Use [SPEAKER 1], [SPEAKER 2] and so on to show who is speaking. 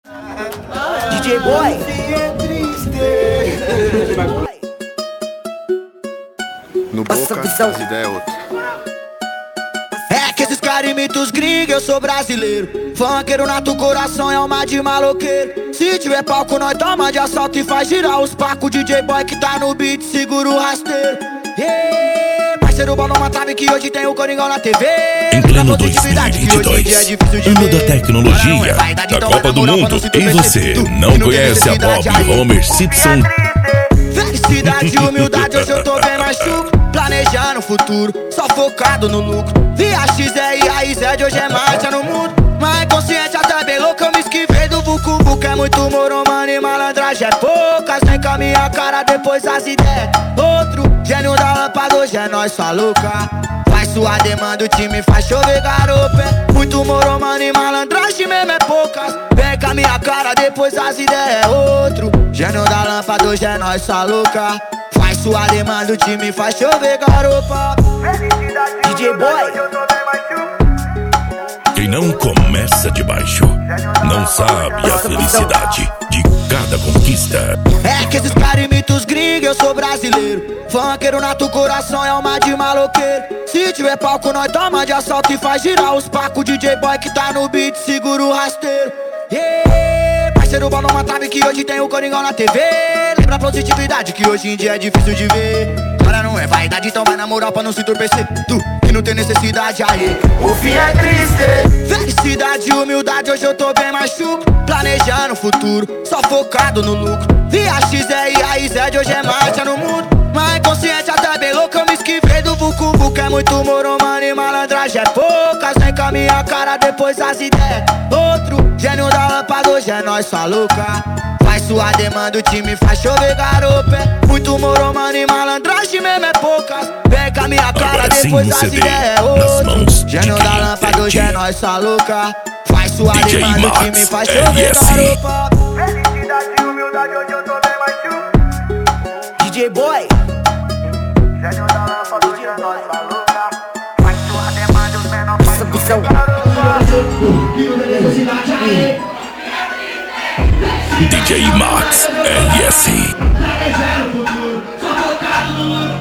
[SPEAKER 1] DJ Boy.
[SPEAKER 2] No Boca, as ideias é outra.
[SPEAKER 1] É que esses caras imitam os gringos, eu sou brasileiro. Funkeiro nato, coração é alma de maloqueiro. Se tiver palco, nós toma de assalto e faz girar os pacos. DJ Boy que tá no beat, segura o rasteiro. Parceiro bom numa trave que hoje tem o Coringão na TV.
[SPEAKER 3] Em pleno 2022, ano da tecnologia, da Copa do Mundo, e você não conhece a Bob Homer Simpson?
[SPEAKER 1] Felicidade e humildade, hoje eu tô bem mais chuco. Planejando o futuro, só focado no lucro. Via XR e raiz de hoje é marcha no mundo. Mas consciente até bem louco, eu me esquivei do Vucu Vucu. É muito moro, mano, e malandragem é poucas. Vem com a minha cara, depois as ideias. Outro gênio da lâmpada, hoje é nós, sua louca. Faz sua demanda, o time faz chover garopa. É muito moro, mano, e malandragem mesmo é poucas. Vem com a minha cara, depois as ideias. Outro gênio da lâmpada, hoje é nós, sua louca. Faz sua demanda, o time faz chover garopa. DJ Boy.
[SPEAKER 3] Quem não começa de baixo não sabe a felicidade de cada conquista.
[SPEAKER 1] É que esses caras imitam os gringos, eu sou brasileiro. Funkeiro nato, coração é alma de maloqueiro. Se tiver palco, nós toma de assalto e faz girar os pacos. DJ Boy que tá no beat, segura o rasteiro. Parceiro bom numa trave que hoje tem o Coringão na TV. Lembra a positividade que hoje em dia é difícil de ver. Agora não é vaidade, então vai na moral pra não se entorpecer. Tu que não tem necessidade aí, o fim é triste. Felicidade e humildade, hoje eu tô bem mais chuco. Planejando o futuro, só focado no lucro. Via XR e raiz de hoje é marcha no mundo. Mas consciente até bem louco, eu me esquivei do Vucu Vucu. É muito moro, mano, e malandragem é poucas. Vem com a minha cara, depois as ideias. Outro gênio da lâmpada, hoje é nós, sua louca. Faz sua demanda, o time faz chover garopa. É muito moro, mano, e malandragem mesmo é poucas. Vem com a minha cara, depois as ideias. Outro gênio da lâmpada, hoje é nós, sua louca. Faz sua demanda, o time faz chover garopa.
[SPEAKER 4] Felicidade e humildade, hoje eu tô bem mais chuco.
[SPEAKER 1] DJ Boy.
[SPEAKER 4] Gênio da lâmpada, hoje é nós, sua louca. Faz sua demanda, os menores faz chover garopa.
[SPEAKER 3] DJ Max RS.
[SPEAKER 5] Planejando o futuro, só focado no